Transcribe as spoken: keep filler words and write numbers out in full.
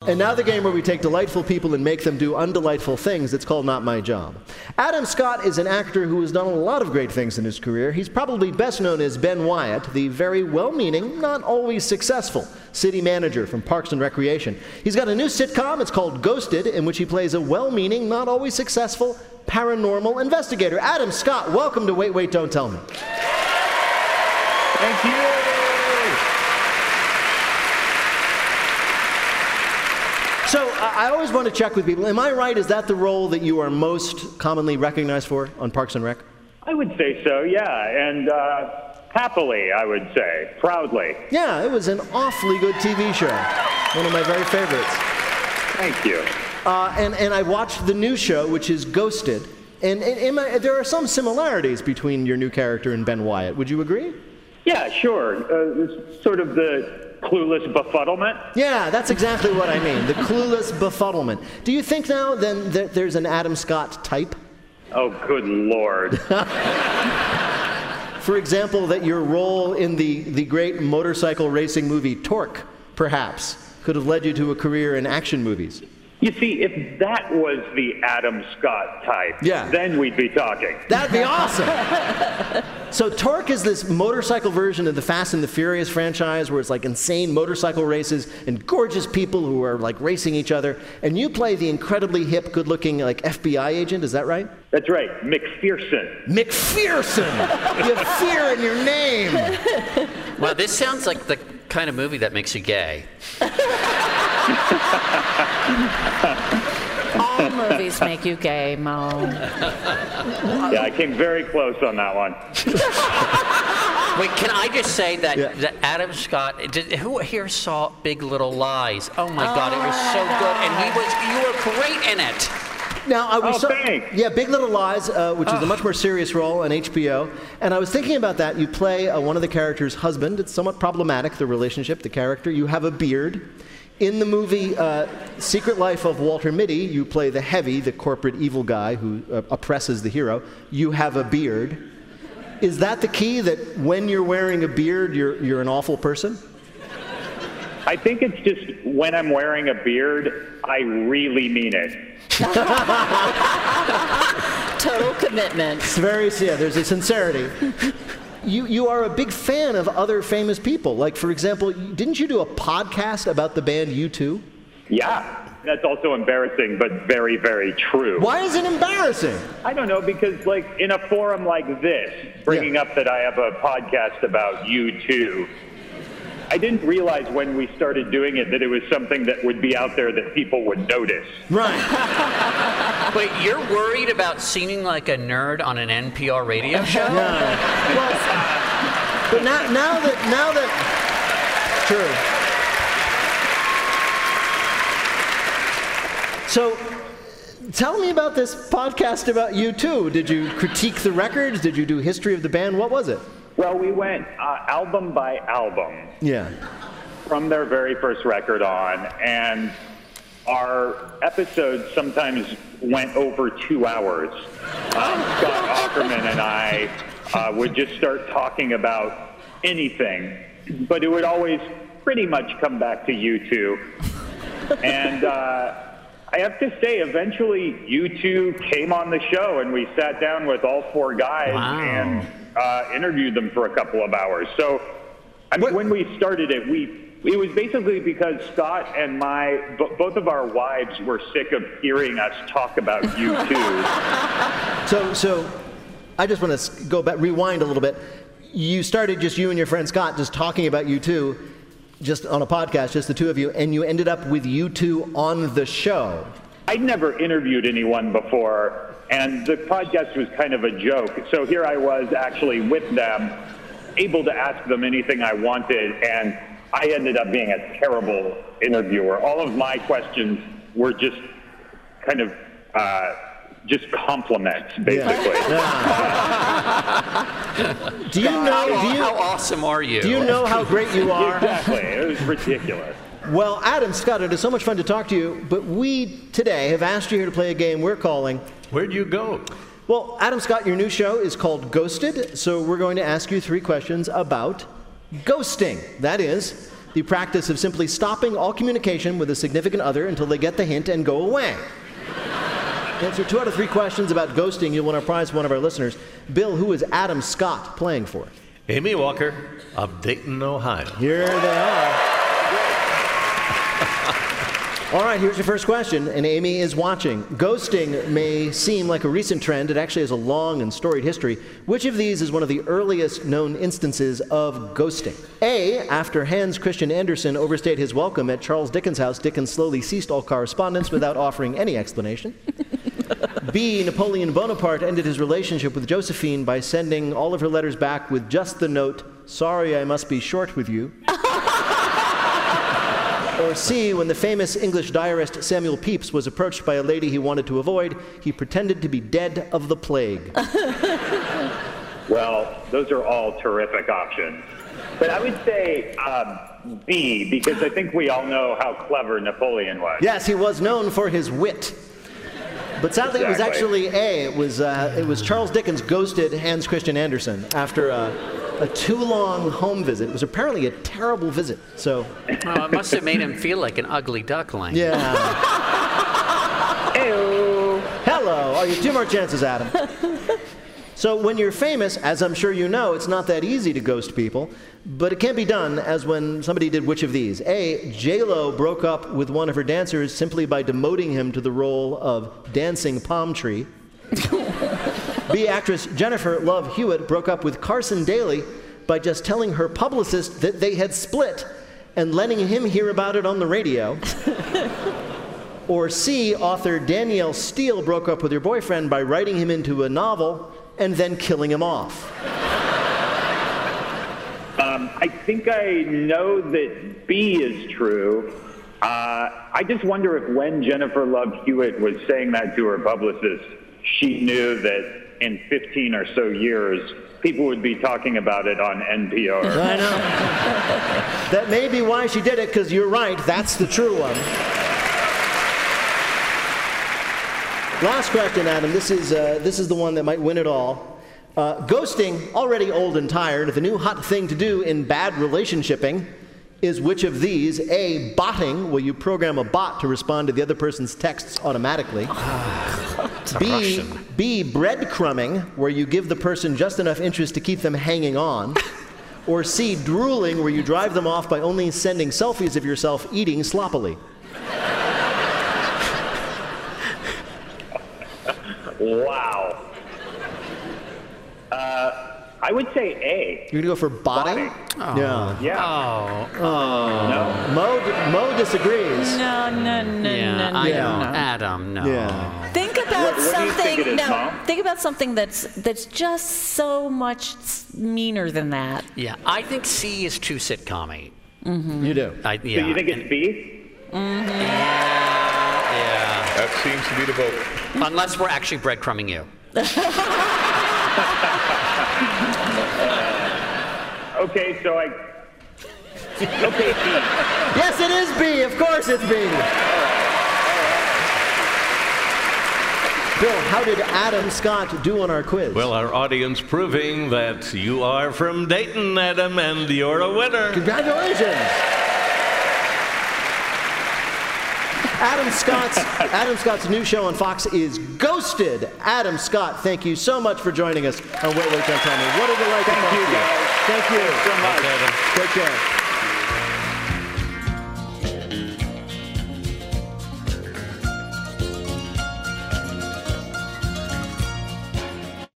And now the game where we take delightful people and make them do undelightful things. It's called Not My Job. Adam Scott is an actor who has done a lot of great things in his career. He's probably best known as Ben Wyatt, the very well-meaning, not always successful city manager from Parks and Recreation. He's got a new sitcom. It's called Ghosted, in which he plays a well-meaning, not always successful paranormal investigator. Adam Scott, welcome to Wait, Wait, Don't Tell Me. Thank you. So, uh, I always want to check with people. Am I right? Is that the role that you are most commonly recognized for on Parks and Rec? I would say so, yeah. And uh, happily, I would say. Proudly. Yeah, it was an awfully good T V show. One of my very favorites. Thank you. Uh, and, and I watched the new show, which is Ghosted. And, and, and my, there are some similarities between your new character and Ben Wyatt. Would you agree? Yeah, sure. Uh, it's sort of the clueless befuddlement. Yeah, that's exactly what I mean. The clueless befuddlement. Do you think now then that there's an Adam Scott type? Oh, good Lord. For example, that your role in the, the great motorcycle racing movie Torque, perhaps, could have led you to a career in action movies. You see, if that was the Adam Scott type, yeah. then we'd be talking. That'd be awesome. So Torque is this motorcycle version of the Fast and the Furious franchise where it's like insane motorcycle races and gorgeous people who are like racing each other. And you play the incredibly hip, good-looking like F B I agent, is that right? That's right, McPherson. McPherson! You have fear in your name. Well, this sounds like the kind of movie that makes you gay. All movies make you gay, Mo. Yeah, I came very close on that one. Wait, can I just say that, yeah. that Adam Scott, did, who here saw Big Little Lies? Oh my oh, God, it was so good, and he was, you were great in it. Now, I was oh, so, thanks. Yeah, Big Little Lies, uh, which oh. is a much more serious role on H B O. And I was thinking about that. You play uh, one of the characters' husband. It's somewhat problematic, the relationship, the character. You have a beard. In the movie uh, Secret Life of Walter Mitty, you play the heavy, the corporate evil guy who uh, oppresses the hero. You have a beard. Is that the key, that when you're wearing a beard, you're, you're an awful person? I think it's just when I'm wearing a beard, I really mean it. Total commitment. It's very, yeah, there's a sincerity. You, you are a big fan of other famous people. Like, for example, didn't you do a podcast about the band U two? Yeah. That's also embarrassing, but very, very true. Why is it embarrassing? I don't know, because, like, in a forum like this, bringing yeah. up that I have a podcast about U two, I didn't realize when we started doing it that it was something that would be out there that people would notice. Right. Wait, you're worried about seeming like a nerd on an N P R radio show? No. Well, but now, now that, now that, true. So, tell me about this podcast about U two. Did you critique the records? Did you do history of the band? What was it? Well, we went uh, album by album. Yeah. From their very first record on, and our episodes sometimes went over two hours. Um, Scott Aukerman and I uh, would just start talking about anything, but it would always pretty much come back to U two. And uh, I have to say, eventually U two came on the show, and we sat down with all four guys wow. and uh, interviewed them for a couple of hours. So, I mean, what? when we started it, we it was basically because Scott and my, b- both of our wives were sick of hearing us talk about U two. So, so I just want to go back, rewind a little bit. You started just you and your friend Scott just talking about U two, just on a podcast, just the two of you, and you ended up with U two on the show. I'd never interviewed anyone before, and the podcast was kind of a joke. So here I was actually with them, able to ask them anything I wanted, and I ended up being a terrible interviewer. All of my questions were just kind of uh, just compliments, basically. Yeah. Yeah. Do you know? How, do you, how awesome are you? Do you know how great you are? Exactly. It was ridiculous. Well, Adam Scott, it is so much fun to talk to you, but we today have asked you here to play a game we're calling Where'd You Go? Well, Adam Scott, your new show is called Ghosted, so we're going to ask you three questions about ghosting. That is, the practice of simply stopping all communication with a significant other until they get the hint and go away. Answer two out of three questions about ghosting, you'll win a prize from one of our listeners. Bill, who is Adam Scott playing for? Amy Walker of Dayton, Ohio. Here they are. All right, here's your first question, and Amy is watching. Ghosting may seem like a recent trend. It actually has a long and storied history. Which of these is one of the earliest known instances of ghosting? A, after Hans Christian Andersen overstayed his welcome at Charles Dickens' house, Dickens slowly ceased all correspondence without offering any explanation. B, Napoleon Bonaparte ended his relationship with Josephine by sending all of her letters back with just the note, "Sorry, I must be short with you." Or C, when the famous English diarist Samuel Pepys was approached by a lady he wanted to avoid, he pretended to be dead of the plague. Well, those are all terrific options. But I would say um, B, because I think we all know how clever Napoleon was. Yes, he was known for his wit. But sadly, Exactly. it was actually A. It was, uh, it was Charles Dickens ghosted Hans Christian Andersen after a, a too-long home visit. It was apparently a terrible visit, so... Oh, it must have made him feel like an ugly duckling. Yeah. Ew. Hello. Oh, you have two more chances, Adam. So when you're famous, as I'm sure you know, it's not that easy to ghost people, but it can't be done as when somebody did which of these? A, J-Lo broke up with one of her dancers simply by demoting him to the role of dancing palm tree. B, actress Jennifer Love Hewitt broke up with Carson Daly by just telling her publicist that they had split and letting him hear about it on the radio. Or C, author Danielle Steele broke up with her boyfriend by writing him into a novel and then killing him off. Um, I think I know that B is true. Uh, I just wonder if when Jennifer Love Hewitt was saying that to her publicist, she knew that in fifteen or so years, people would be talking about it on N P R. I know. That may be why she did it, because you're right, that's the true one. Last question, Adam. This is, uh, this is the one that might win it all. Uh, ghosting, already old and tired, the new hot thing to do in bad relationshiping is which of these? A, botting, where you program a bot to respond to the other person's texts automatically. B, B, breadcrumbing, where you give the person just enough interest to keep them hanging on. Or C, drooling, where you drive them off by only sending selfies of yourself eating sloppily. Wow. Uh, I would say A. You're going to go for botting? Botting. Yeah. Yeah. Oh, No. Mo, Mo disagrees. No, no, no, yeah, no, no, I Yeah. don't. no. Adam, no. Yeah. Think about What- what do you something. think it is, no, Mom? think about something that's that's just so much meaner than that. Yeah, I think C is too sitcom-y. You do. I, yeah. So you think it's B? Yeah. That seems to be the vote. Unless we're actually breadcrumbing you. Okay, so I... Okay, B. Yes, it is B. Of course it's B. Bill, how did Adam Scott do on our quiz? Well, our audience proving that you are from Dayton, Adam, and you're a winner. Congratulations. Adam Scott's, Adam Scott's new show on Fox is Ghosted. Adam Scott, thank you so much for joining us on Wait, Wait, Don't Tell Me. What did you like? Thank you, guys. Thank you. Thanks so much. Adam. Take care.